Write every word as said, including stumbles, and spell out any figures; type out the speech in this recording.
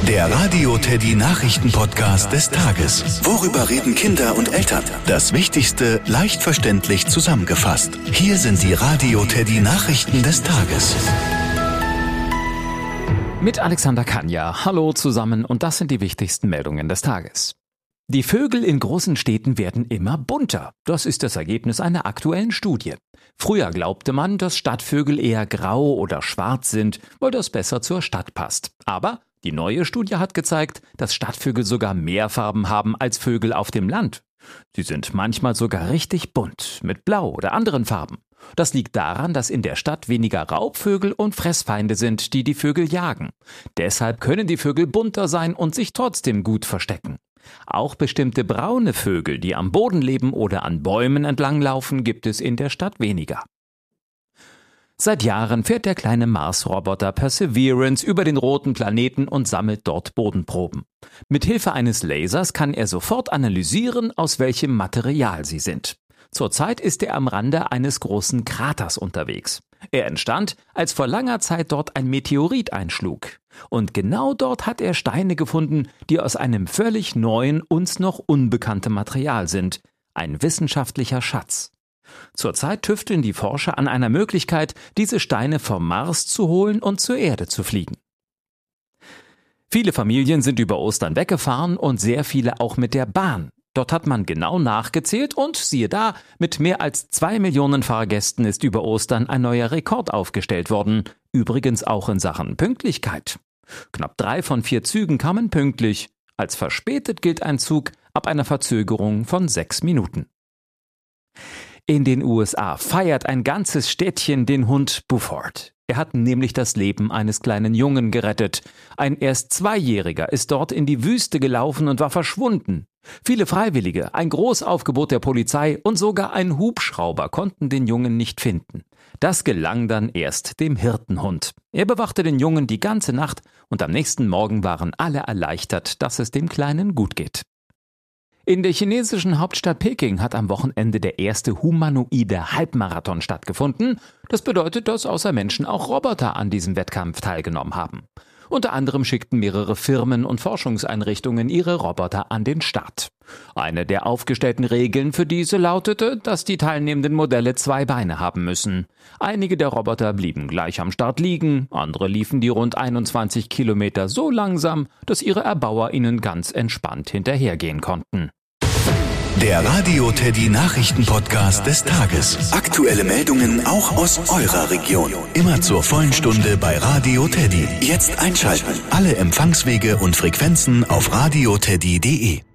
Der Radio Teddy Nachrichten-Podcast des Tages. Worüber reden Kinder und Eltern? Das Wichtigste leicht verständlich zusammengefasst. Hier sind die Radio Teddy Nachrichten des Tages. Mit Alexander Kanja. Hallo zusammen und das sind die wichtigsten Meldungen des Tages. Die Vögel in großen Städten werden immer bunter. Das ist das Ergebnis einer aktuellen Studie. Früher glaubte man, dass Stadtvögel eher grau oder schwarz sind, weil das besser zur Stadt passt. Aber die neue Studie hat gezeigt, dass Stadtvögel sogar mehr Farben haben als Vögel auf dem Land. Sie sind manchmal sogar richtig bunt, mit Blau oder anderen Farben. Das liegt daran, dass in der Stadt weniger Raubvögel und Fressfeinde sind, die die Vögel jagen. Deshalb können die Vögel bunter sein und sich trotzdem gut verstecken. Auch bestimmte braune Vögel, die am Boden leben oder an Bäumen entlanglaufen, gibt es in der Stadt weniger. Seit Jahren fährt der kleine Mars-Roboter Perseverance über den roten Planeten und sammelt dort Bodenproben. Mithilfe eines Lasers kann er sofort analysieren, aus welchem Material sie sind. Zurzeit ist er am Rande eines großen Kraters unterwegs. Er entstand, als vor langer Zeit dort ein Meteorit einschlug. Und genau dort hat er Steine gefunden, die aus einem völlig neuen, uns noch unbekannten Material sind. Ein wissenschaftlicher Schatz. Zurzeit tüfteln die Forscher an einer Möglichkeit, diese Steine vom Mars zu holen und zur Erde zu fliegen. Viele Familien sind über Ostern weggefahren und sehr viele auch mit der Bahn. Dort hat man genau nachgezählt und siehe da, mit mehr als zwei Millionen Fahrgästen ist über Ostern ein neuer Rekord aufgestellt worden. Übrigens auch in Sachen Pünktlichkeit. Knapp drei von vier Zügen kamen pünktlich. Als verspätet gilt ein Zug ab einer Verzögerung von sechs Minuten. In den U S A feiert ein ganzes Städtchen den Hund Buford. Er hat nämlich das Leben eines kleinen Jungen gerettet. Ein erst Zweijähriger ist dort in die Wüste gelaufen und war verschwunden. Viele Freiwillige, ein Großaufgebot der Polizei und sogar ein Hubschrauber konnten den Jungen nicht finden. Das gelang dann erst dem Hirtenhund. Er bewachte den Jungen die ganze Nacht und am nächsten Morgen waren alle erleichtert, dass es dem Kleinen gut geht. In der chinesischen Hauptstadt Peking hat am Wochenende der erste humanoide Halbmarathon stattgefunden. Das bedeutet, dass außer Menschen auch Roboter an diesem Wettkampf teilgenommen haben. Unter anderem schickten mehrere Firmen und Forschungseinrichtungen ihre Roboter an den Start. Eine der aufgestellten Regeln für diese lautete, dass die teilnehmenden Modelle zwei Beine haben müssen. Einige der Roboter blieben gleich am Start liegen, andere liefen die rund einundzwanzig Kilometer so langsam, dass ihre Erbauer ihnen ganz entspannt hinterhergehen konnten. Der Radio Teddy Nachrichten-Podcast des Tages. Aktuelle Meldungen auch aus eurer Region. Immer zur vollen Stunde bei Radio Teddy. Jetzt einschalten. Alle Empfangswege und Frequenzen auf radioteddy punkt de.